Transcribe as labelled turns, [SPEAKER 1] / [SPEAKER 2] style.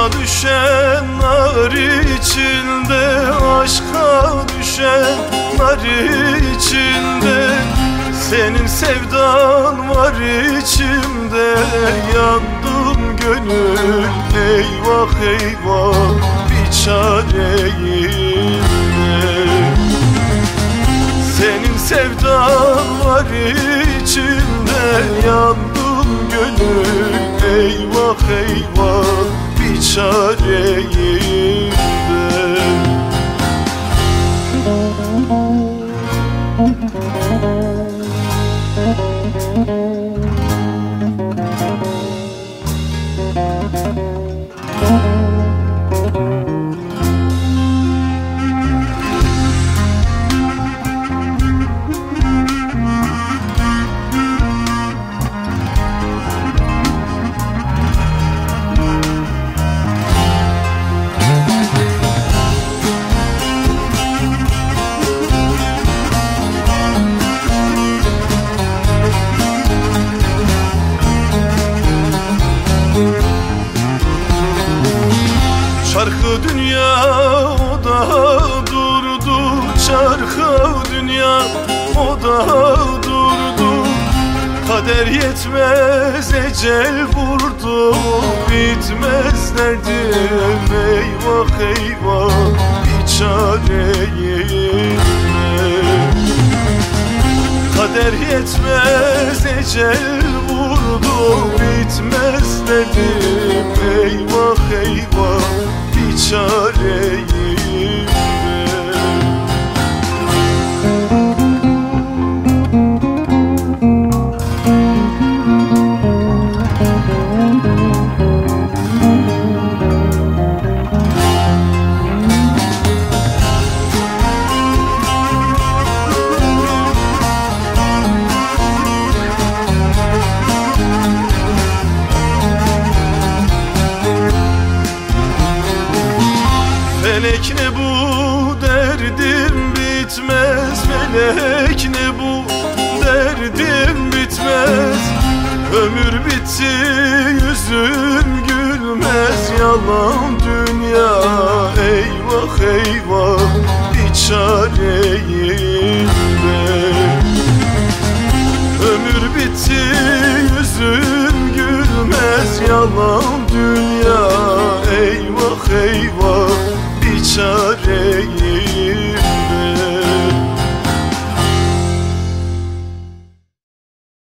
[SPEAKER 1] düşen nar içinde, aşka düşen nar içinde, senin sevdan var içimde. Yandım gönül, eyvah eyvah, bir çareyim ne? Senin sevdan var içimde, yandım gönül, eyvah eyvah, bir çareyim de. Çarkı dünya o da durdu, çarkı dünya o da durdu. Kader yetmez ecel vurdu, bitmez derdim, eyvah eyvah, bir çareyim ne? Kader yetmez ecel vurdu, bitmez derdim, eyvah eyvah, bir çareyim ne? Melek ne bu derdim bitmez, melek ne bu derdim bitmez. Ömür bitti yüzüm gülmez, yalan dünya, eyvah eyvah, bir çareyim ne? Ömür bitti yüzüm gülmez, yalan dünya,